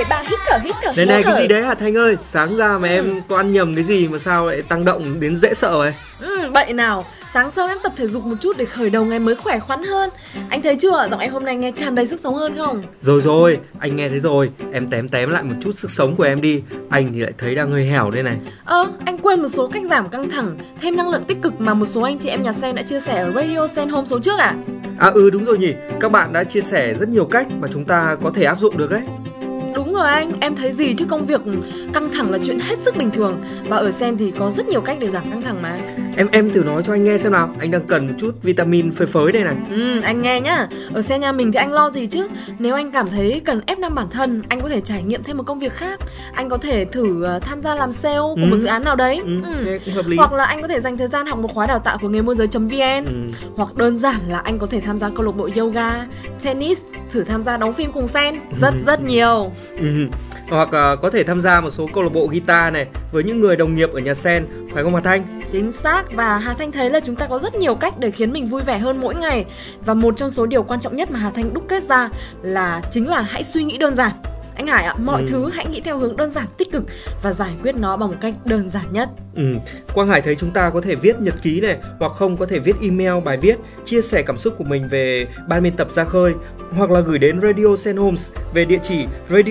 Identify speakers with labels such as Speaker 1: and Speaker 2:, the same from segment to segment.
Speaker 1: 2, 3, hít thở.
Speaker 2: Này cái gì đấy hả Thanh ơi? Sáng ra mà em có ăn nhầm cái gì mà sao lại tăng động đến dễ sợ vậy?
Speaker 1: Bậy nào. Sáng sớm em tập thể dục một chút để khởi đầu ngày mới khỏe khoắn hơn. Anh thấy chưa, giọng em hôm nay nghe tràn đầy sức sống hơn không?
Speaker 2: Rồi, anh nghe thấy rồi. Em tém lại một chút sức sống của em đi. Anh thì lại thấy đang hơi hẻo đây này.
Speaker 1: Anh quên một số cách giảm căng thẳng, thêm năng lượng tích cực mà một số anh chị em nhà sen đã chia sẻ ở Radio Sen Home số trước à?
Speaker 2: Đúng rồi nhỉ. Các bạn đã chia sẻ rất nhiều cách mà chúng ta có thể áp dụng được đấy.
Speaker 1: Đúng rồi anh, em thấy gì chứ công việc căng thẳng là chuyện hết sức bình thường. Và ở Sen thì có rất nhiều cách để giảm căng thẳng mà.
Speaker 2: Em thử nói cho anh nghe xem nào. Anh đang cần một chút vitamin phơi phới đây này.
Speaker 1: Anh nghe nhá. Ở Sen nhà mình thì anh lo gì chứ. Nếu anh cảm thấy cần ép năm bản thân, anh có thể trải nghiệm thêm một công việc khác. Anh có thể thử tham gia làm sale của một dự án nào đấy.
Speaker 2: Nghe cũng hợp lý.
Speaker 1: Hoặc là anh có thể dành thời gian học một khóa đào tạo của nghề môi giới.vn. Hoặc đơn giản là anh có thể tham gia câu lạc bộ yoga, tennis, thử tham gia đóng phim cùng Sen. Rất nhiều.
Speaker 2: Hoặc có thể tham gia một số câu lạc bộ guitar này với những người đồng nghiệp ở nhà Sen, phải không Hà Thanh?
Speaker 1: Chính xác, và Hà Thanh thấy là chúng ta có rất nhiều cách để khiến mình vui vẻ hơn mỗi ngày. Và một trong số điều quan trọng nhất mà Hà Thanh đúc kết ra chính là hãy suy nghĩ đơn giản. Anh Hải ạ, mọi thứ hãy nghĩ theo hướng đơn giản, tích cực và giải quyết nó bằng một cách đơn giản nhất.
Speaker 2: Quang Hải thấy chúng ta có thể viết nhật ký này, hoặc không có thể viết email bài viết, chia sẻ cảm xúc của mình về ban biên tập Ra Khơi, hoặc là gửi đến Radio Sen Homes về địa chỉ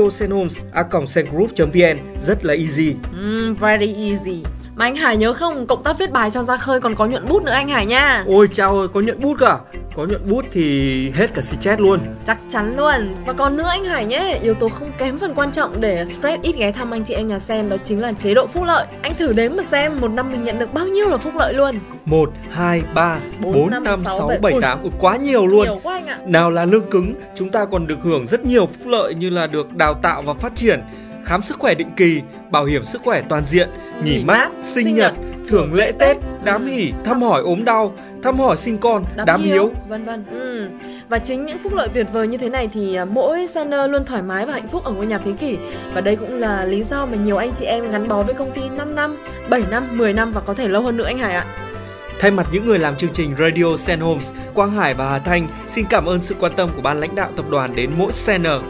Speaker 2: radiosenhomes@sengroup.vn. Rất là easy.
Speaker 1: Very easy. Mà anh Hải nhớ không, cộng tác viết bài cho Ra Khơi còn có nhuận bút nữa anh Hải nha.
Speaker 2: Ôi chao ơi, có nhuận bút cả. Có nhuận bút thì hết cả stress luôn.
Speaker 1: Chắc chắn luôn. Và còn nữa anh Hải nhé, yếu tố không kém phần quan trọng để stress ít ghé thăm anh chị em nhà Sen, đó chính là chế độ phúc lợi. Anh thử đếm mà xem, một năm mình nhận được bao nhiêu là phúc lợi luôn.
Speaker 2: 1, 2, 3, 4, 5, 6, 7, 8. Quá nhiều luôn.
Speaker 1: Nhiều quá anh ạ.
Speaker 2: Nào là lương cứng, chúng ta còn được hưởng rất nhiều phúc lợi như là được đào tạo và phát triển, khám sức khỏe định kỳ, bảo hiểm sức khỏe toàn diện, nghỉ mát, sinh nhật, thưởng lễ Tết, đám hỉ, thăm hỏi ốm đau, thăm hỏi sinh con, đám hiếu,
Speaker 1: vân vân. Và chính những phúc lợi tuyệt vời như thế này thì mỗi Sener luôn thoải mái và hạnh phúc ở ngôi nhà thế kỷ. Và đây cũng là lý do mà nhiều anh chị em gắn bó với công ty 5 năm, 7 năm, 10 năm và có thể lâu hơn nữa anh Hải ạ.
Speaker 2: Thay mặt những người làm chương trình Radio Sen Homes, Quang Hải và Hà Thanh xin cảm ơn sự quan tâm của ban lãnh đạo tập đoàn đến mỗi Sener.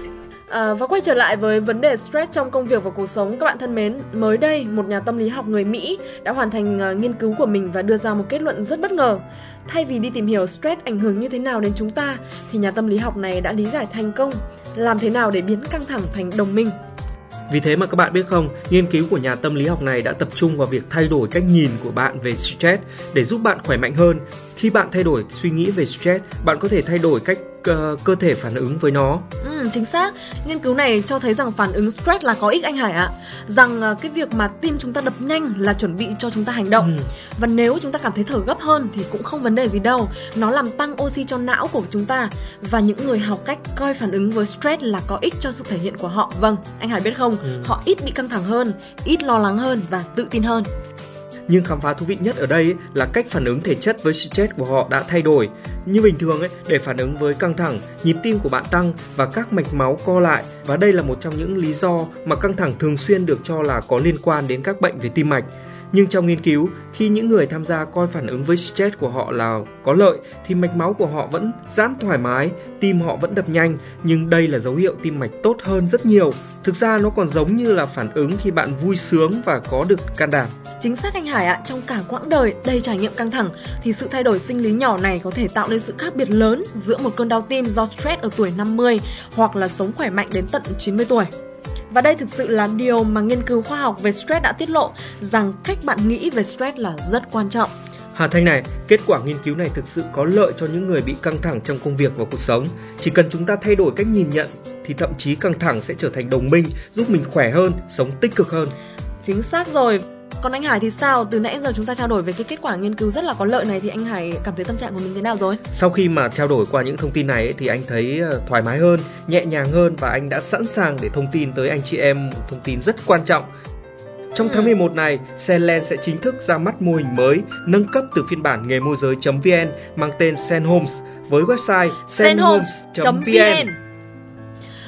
Speaker 1: Và quay trở lại với vấn đề stress trong công việc và cuộc sống, các bạn thân mến, mới đây một nhà tâm lý học người Mỹ đã hoàn thành nghiên cứu của mình và đưa ra một kết luận rất bất ngờ. Thay vì đi tìm hiểu stress ảnh hưởng như thế nào đến chúng ta, thì nhà tâm lý học này đã lý giải thành công làm thế nào để biến căng thẳng thành đồng minh.
Speaker 2: Vì thế mà các bạn biết không, nghiên cứu của nhà tâm lý học này đã tập trung vào việc thay đổi cách nhìn của bạn về stress để giúp bạn khỏe mạnh hơn. Khi bạn thay đổi suy nghĩ về stress, bạn có thể thay đổi cách cơ thể phản ứng với nó.
Speaker 1: Chính xác. Nghiên cứu này cho thấy rằng phản ứng stress là có ích anh Hải ạ. Rằng cái việc mà tim chúng ta đập nhanh là chuẩn bị cho chúng ta hành động. Và nếu chúng ta cảm thấy thở gấp hơn thì cũng không vấn đề gì đâu. Nó làm tăng oxy cho não của chúng ta. Và những người học cách coi phản ứng với stress là có ích cho sự thể hiện của họ. Vâng, anh Hải biết không, họ ít bị căng thẳng hơn, ít lo lắng hơn và tự tin hơn.
Speaker 2: Nhưng khám phá thú vị nhất ở đây là cách phản ứng thể chất với stress của họ đã thay đổi. Như bình thường để phản ứng với căng thẳng, nhịp tim của bạn tăng và các mạch máu co lại. Và đây là một trong những lý do mà căng thẳng thường xuyên được cho là có liên quan đến các bệnh về tim mạch. Nhưng trong nghiên cứu, khi những người tham gia coi phản ứng với stress của họ là có lợi thì mạch máu của họ vẫn giãn thoải mái, tim họ vẫn đập nhanh, nhưng đây là dấu hiệu tim mạch tốt hơn rất nhiều. Thực ra nó còn giống như là phản ứng khi bạn vui sướng và có được can đảm.
Speaker 1: Chính xác anh Hải ạ, trong cả quãng đời đầy trải nghiệm căng thẳng thì sự thay đổi sinh lý nhỏ này có thể tạo nên sự khác biệt lớn giữa một cơn đau tim do stress ở tuổi 50 hoặc là sống khỏe mạnh đến tận 90 tuổi. Và đây thực sự là điều mà nghiên cứu khoa học về stress đã tiết lộ, rằng cách bạn nghĩ về stress là rất quan trọng.
Speaker 2: Hà Thanh này, kết quả nghiên cứu này thực sự có lợi cho những người bị căng thẳng trong công việc và cuộc sống. Chỉ cần chúng ta thay đổi cách nhìn nhận thì thậm chí căng thẳng sẽ trở thành đồng minh, giúp mình khỏe hơn, sống tích cực hơn.
Speaker 1: Chính xác rồi. Còn anh Hải thì sao? Từ nãy giờ chúng ta trao đổi về cái kết quả nghiên cứu rất là có lợi này thì anh Hải cảm thấy tâm trạng của mình thế nào rồi?
Speaker 2: Sau khi mà trao đổi qua những thông tin này thì anh thấy thoải mái hơn, nhẹ nhàng hơn và anh đã sẵn sàng để thông tin tới anh chị em một thông tin rất quan trọng. Trong tháng 11 này, Senland sẽ chính thức ra mắt mô hình mới nâng cấp từ phiên bản nghề môi giới.vn mang tên Sen Homes với website senhomes.vn.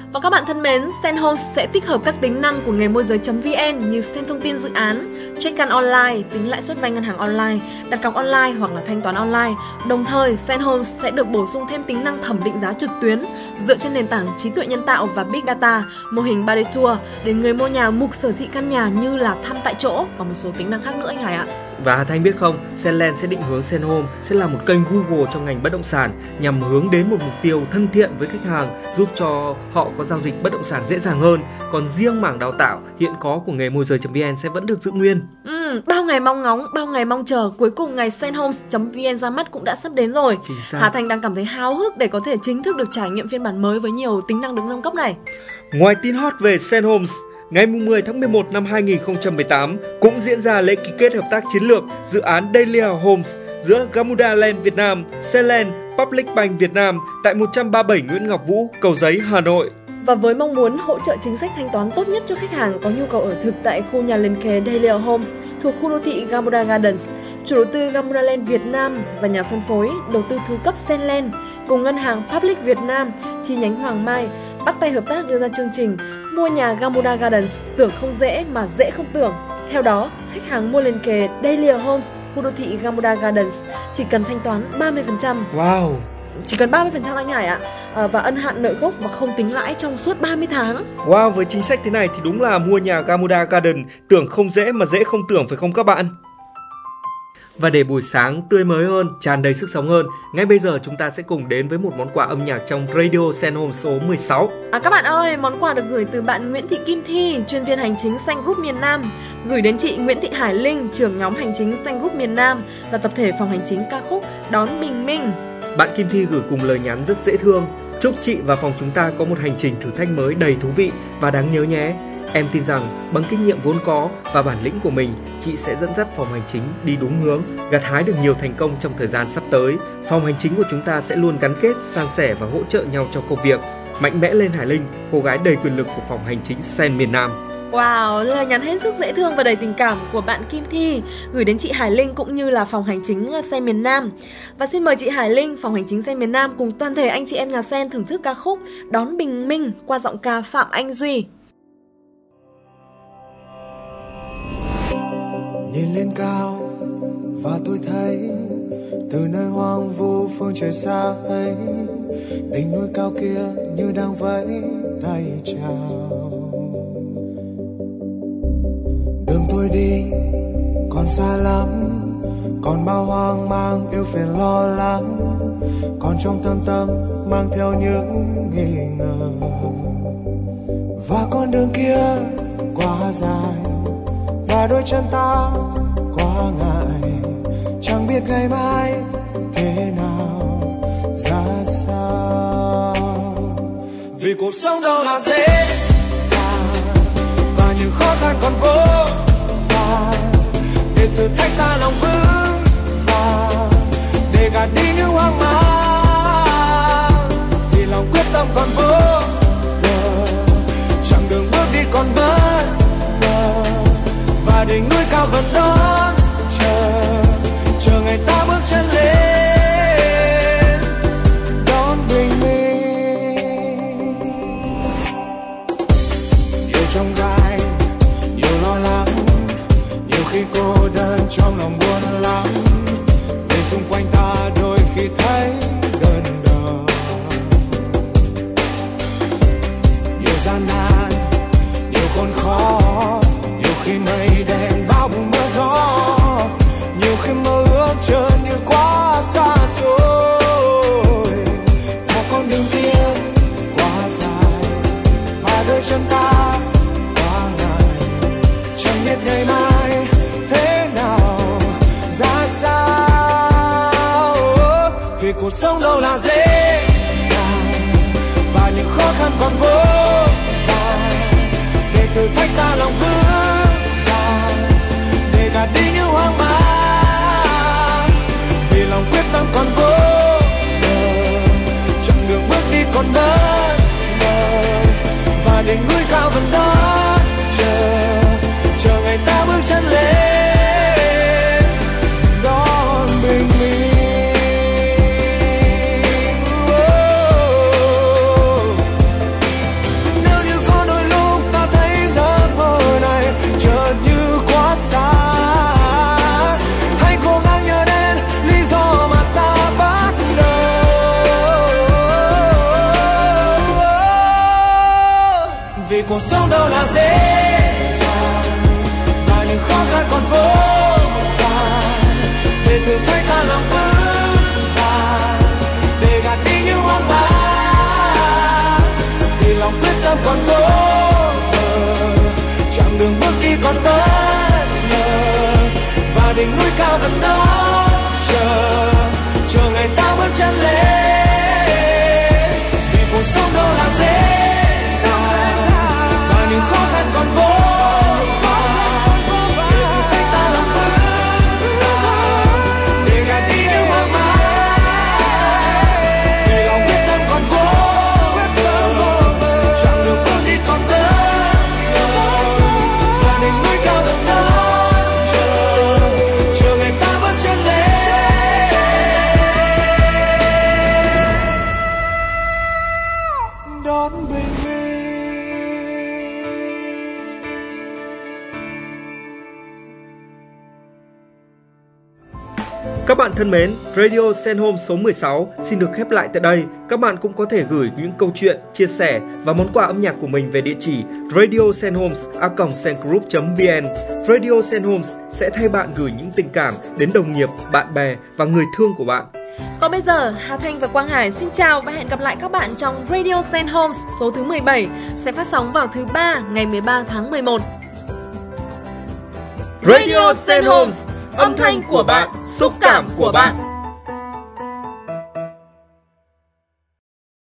Speaker 1: Và các bạn thân mến, Sendhomes sẽ tích hợp các tính năng của nghề môi giới.vn như xem thông tin dự án, check can online, tính lãi suất vay ngân hàng online, đặt cọc online hoặc là thanh toán online. Đồng thời, Sendhomes sẽ được bổ sung thêm tính năng thẩm định giá trực tuyến dựa trên nền tảng trí tuệ nhân tạo và Big Data, mô hình 3D Tour để người mua nhà mục sở thị căn nhà như là thăm tại chỗ và một số tính năng khác nữa anh Hải ạ.
Speaker 2: Và Hà Thanh biết không, Sendland sẽ định hướng Sendhome sẽ là một kênh Google trong ngành bất động sản nhằm hướng đến một mục tiêu thân thiện với khách hàng, giúp cho họ có giao dịch bất động sản dễ dàng hơn. Còn riêng mảng đào tạo hiện có của nghề môi giới.vn sẽ vẫn được giữ nguyên.
Speaker 1: Bao ngày mong ngóng, bao ngày mong chờ, cuối cùng ngày Sendhomes.vn ra mắt cũng đã sắp đến rồi. Hà Thanh đang cảm thấy háo hức để có thể chính thức được trải nghiệm phiên bản mới với nhiều tính năng được nâng cấp này.
Speaker 2: Ngoài tin hot về Sendhomes, ngày 10 tháng 11 năm 2018 cũng diễn ra lễ ký kết hợp tác chiến lược dự án Dahlia Homes giữa Gamuda Land Việt Nam, Sendland, Public Bank Việt Nam tại 137 Nguyễn Ngọc Vũ, Cầu Giấy, Hà Nội.
Speaker 1: Và với mong muốn hỗ trợ chính sách thanh toán tốt nhất cho khách hàng có nhu cầu ở thực tại khu nhà liền kề Dahlia Homes thuộc khu đô thị Gamuda Gardens, chủ đầu tư Gamuda Land Việt Nam và nhà phân phối đầu tư thứ cấp Sendland cùng ngân hàng Public Việt Nam chi nhánh Hoàng Mai bắt tay hợp tác đưa ra chương trình mua nhà Gamuda Gardens, tưởng không dễ mà dễ không tưởng. Theo đó, khách hàng mua liền kề Dahlia Homes, khu đô thị Gamuda Gardens chỉ cần thanh toán 30%.
Speaker 2: Wow!
Speaker 1: Chỉ cần 30% anh Hải ạ. Và ân hạn nợ gốc và không tính lãi trong suốt 30 tháng.
Speaker 2: Wow, với chính sách thế này thì đúng là mua nhà Gamuda Garden tưởng không dễ mà dễ không tưởng phải không các bạn? Và để buổi sáng tươi mới hơn, tràn đầy sức sống hơn, ngay bây giờ chúng ta sẽ cùng đến với một món quà âm nhạc trong Radio Sendhome số 16.
Speaker 1: Các bạn ơi, món quà được gửi từ bạn Nguyễn Thị Kim Thi, chuyên viên hành chính Xanh Group miền Nam, gửi đến chị Nguyễn Thị Hải Linh, trưởng nhóm hành chính Xanh Group miền Nam và tập thể phòng hành chính ca khúc Đón Bình Minh.
Speaker 2: Bạn Kim Thi gửi cùng lời nhắn rất dễ thương. Chúc chị và phòng chúng ta có một hành trình thử thách mới đầy thú vị và đáng nhớ nhé. Em tin rằng bằng kinh nghiệm vốn có và bản lĩnh của mình, chị sẽ dẫn dắt phòng hành chính đi đúng hướng, gặt hái được nhiều thành công trong thời gian sắp tới. Phòng hành chính của chúng ta sẽ luôn gắn kết, san sẻ và hỗ trợ nhau trong công việc. Mạnh mẽ lên Hải Linh, cô gái đầy quyền lực của phòng hành chính Sen miền Nam.
Speaker 1: Wow, lời nhắn hết sức dễ thương và đầy tình cảm của bạn Kim Thi gửi đến chị Hải Linh cũng như là phòng hành chính Sen miền Nam. Và xin mời chị Hải Linh, phòng hành chính Sen miền Nam cùng toàn thể anh chị em nhà Sen thưởng thức ca khúc Đón Bình Minh qua giọng ca Phạm Anh Duy.
Speaker 3: Nhìn lên cao và tôi thấy từ nơi hoang vu phương trời xa ấy, đỉnh núi cao kia như đang vẫy tay chào. Đường tôi đi còn xa lắm, còn bao hoang mang yêu phiền lo lắng, còn trong thâm tâm mang theo những nghi ngờ. Và con đường kia quá dài và đôi chân ta quá ngại, chẳng biết ngày mai thế nào ra sao. Vì cuộc sống đâu là dễ dàng và những khó khăn còn vô vàn, để thử thách ta lòng vững vàng, để gạt đi những hoang mang. Vì lòng quyết tâm còn vô bờ, chặng đường bước đi còn bất ngờ, và đỉnh núi cao vẫn đón chờ ngày ta bước chân lên đón bình minh. Nhiều trong gai, nhiều lo lắng, nhiều khi cô đơn trong lòng buồn lắm, vì xung quanh ta đôi khi thấy đơn đờ. Nhiều gian nan, nhiều khốn khó, nhiều khi mây đen bao bùng mưa gió, nhiều khi mơ ước trở như quá xa xôi. Và con đường kia quá dài và đôi chân ta quá ngại, chẳng biết ngày mai thế nào ra sao. Vì cuộc sống đâu là dễ dàng và những khó khăn còn vô vàn, để thử thách ta lòng vững vàng, để gạt đi những hoang mang. Vì lòng quyết tâm còn vô bờ, chặng đường bước đi còn bất ngờ, và đỉnh núi cao vẫn đón chờ ngày ta bước chân lên đón bình minh. cuộc sống đâu là dễ dàng và những khó khăn còn vô vàn, để thử thách ta lòng vững vàng, để gạt đi những hoang mang, vì lòng quyết tâm còn tốt bờ, chặng đường bước đi còn bất ngờ, và đỉnh núi cao vẫn đón chờ ngày ta bước chân lên, vì cuộc sống đâu là dễ dàng và những khó khăn còn vô vàn, để thử thách ta lòng vững vàng, để gạt đi những hoang mang, vì lòng quyết tâm còn vô bờ, chặng đường bước đi còn bất ngờ, và đỉnh núi cao vẫn đón chờ ngày ta bước chân lên. Đón bình minh.
Speaker 2: Các bạn thân mến, Radio Sen Home số 16 xin được khép lại tại đây. Các bạn cũng có thể gửi những câu chuyện, chia sẻ và món quà âm nhạc của mình về địa chỉ radiosenhomes@sengroup.vn. Radio Sen Homes sẽ thay bạn gửi những tình cảm đến đồng nghiệp, bạn bè và người thương của bạn.
Speaker 1: Còn bây giờ, Hà Thanh và Quang Hải xin chào và hẹn gặp lại các bạn trong Radio Sen Homes số thứ 17 sẽ phát sóng vào thứ 3 ngày 13 tháng 11.
Speaker 2: Radio Sen Homes, âm thanh của bạn, xúc cảm của bạn.